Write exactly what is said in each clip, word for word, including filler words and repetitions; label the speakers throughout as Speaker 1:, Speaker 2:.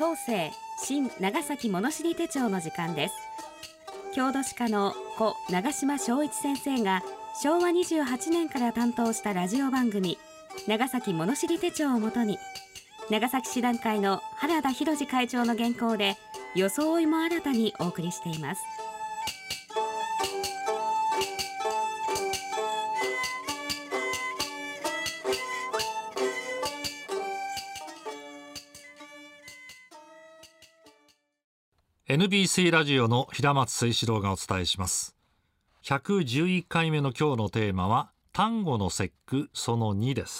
Speaker 1: 東西新長崎物知り手帳の時間です。郷土史家の故長島昭一先生がしょうわにじゅうはちねんから担当したラジオ番組長崎物知り手帳をもとに、長崎市団会の原田博司会長の原稿で装いも新たにお送りしています。
Speaker 2: エヌビーシー ラジオの平松誠志郎がお伝えします。ひゃくじゅういっかいめの今日のテーマは端午の節句そのにです。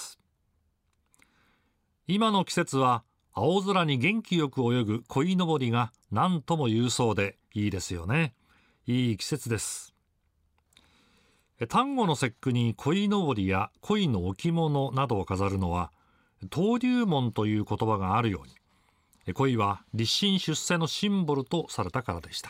Speaker 2: 今の季節は青空に元気よく泳ぐ鯉のぼりが何とも勇壮でいいですよね。いい季節です。端午の節句に鯉のぼりや鯉の置物などを飾るのは登竜門という言葉があるように、鯉は立身出世のシンボルとされたからでした。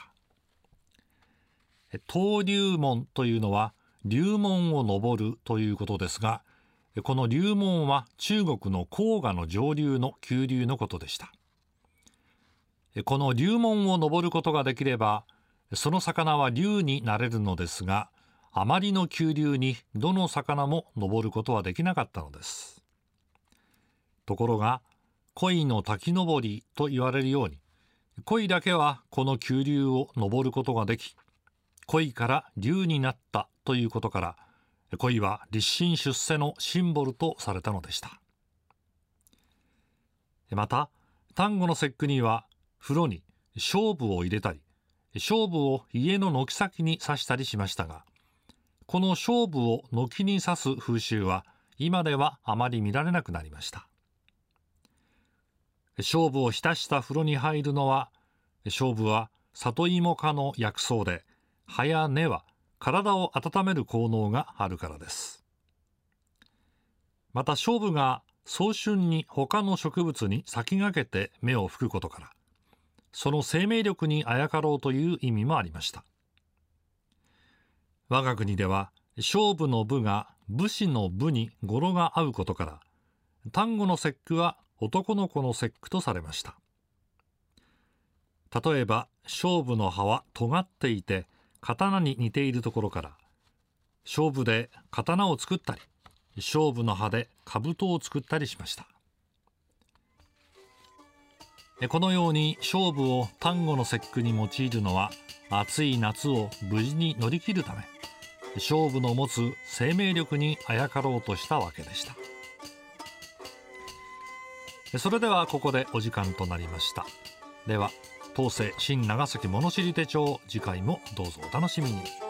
Speaker 2: 登竜門というのは竜門を登るということですが、この竜門は中国の黄河の上流の急流のことでした。この竜門を登ることができればその魚は竜になれるのですが、あまりの急流にどの魚も登ることはできなかったのです。ところが鯉の滝登りと言われるように、鯉だけはこの急流を登ることができ、鯉から竜になったということから、鯉は立身出世のシンボルとされたのでした。また端午の節句には風呂に菖蒲を入れたり、菖蒲を家の軒先に刺したりしましたが、この菖蒲を軒に刺す風習は今ではあまり見られなくなりました。菖蒲を浸した風呂に入るのは、菖蒲は里芋科の薬草で、葉や根は体を温める効能があるからです。また菖蒲が早春に他の植物に先駆けて芽を吹くことから、その生命力にあやかろうという意味もありました。我が国では菖蒲の蒲が武士の武に語呂が合うことから、端午の節句は男の子の節句とされました。例えば菖蒲の葉は尖っていて刀に似ているところから、菖蒲で刀を作ったり、菖蒲の葉で兜を作ったりしました。このように菖蒲を端午の節句に用いるのは、暑い夏を無事に乗り切るため、菖蒲の持つ生命力にあやかろうとしたわけでした。それではここでお時間となりました。では東西新長崎物知り手帳、次回もどうぞお楽しみに。